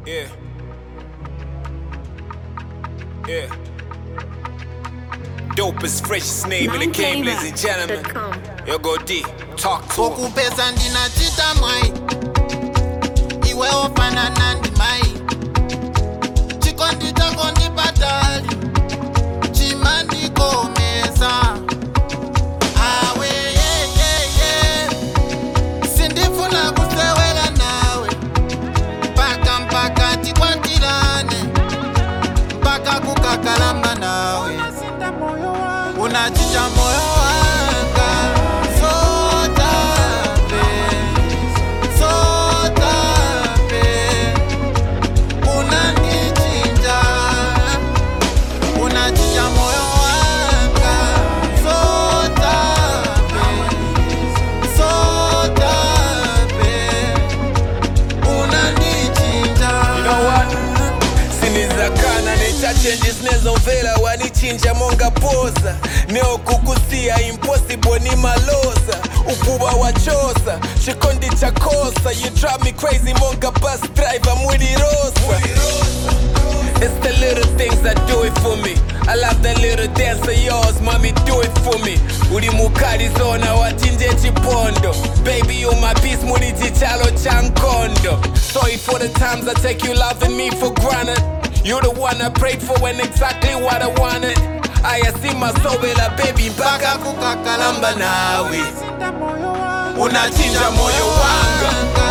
Yeah. Yeah. Dopest, freshest name in the game, ladies and gentlemen. Yo, go D. Talk to him. Okupesa ndinachita mwai iwe ofana nandi mai chikondi chako ndipatali chimandikomesa awe sindifuna kusewela nawe mpaka tikwatilane mpaka kukakalamba nawe unachinja moyo wanga changes nezovela wanichinja monga poza neokukusia impossible ni maloza ukuba wachosa chikondi chakosa you drive me crazy monga bus driver mwili rosa. It's the little things that do it for me. I love that little dance of yours, mommy, do it for me. Uri mukari zona wachinje chipondo. Baby, you my peace, muni chichalo chankondo. Sorry for the times I take you loving me for granted. You the one I prayed for when exactly what I wanted. I see my soul with a baby mpaka kukakalamba nawe. Unachinja moyo wanga.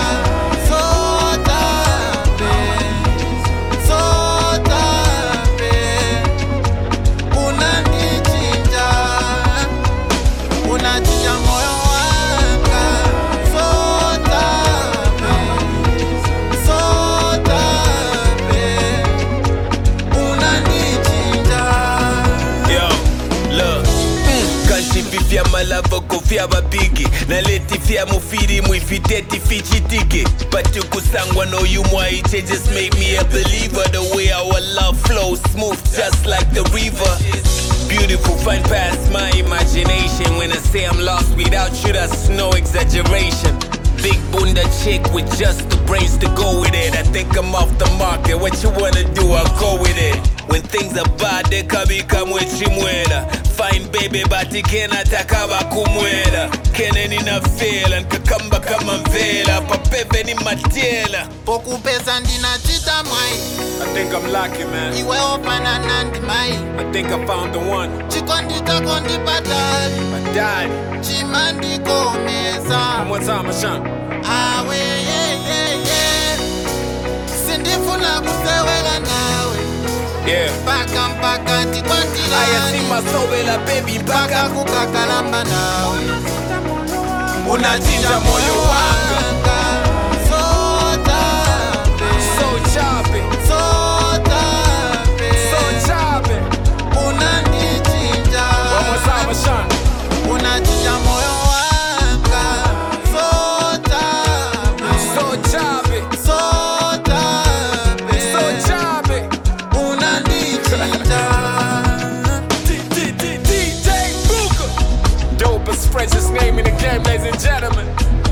Fia malava kofia babigi na leti fia mufiri muifiteti fichitiki but kusangwa no you mwaiche just made me a believer the way our love flows smooth just like the river beautiful fun past my imagination when I say I'm lost without you that's no exaggeration big bunda chick with just the brains to go with it I think I'm off the market what you wanna do I'll go with it when things are bad they can become wechimwera fine baby bati kena takaba kumwera kene nina fela nkakamba kama mvela papeve ni matiela pokupesa ndinachita mwai I think I'm lucky man iwe opana nandi mai I think I found the one chikondi chako ndipatali my daddy chimandikomesa one more time Ashan awe sindifuna kusewela nawe yeah mpaka tikwatilane I see my soul with a baby mpaka kukakalamba nawe unachinja moyo wanga so choppy unanichinja one more time Ashan unachinja moyo wanga so choppy Dopest, freshest name in the game, ladies and gentlemen.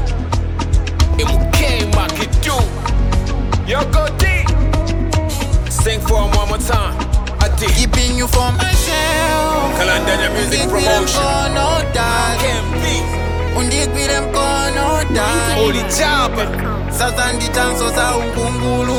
MK Makidu. Yo, go D. Sing for him one more time. I did. keeping you for myself Kalandanya Music Promotion. Can't be. Undikwile mkono dai Holy Jabba. sasa ndichanso za ukungulu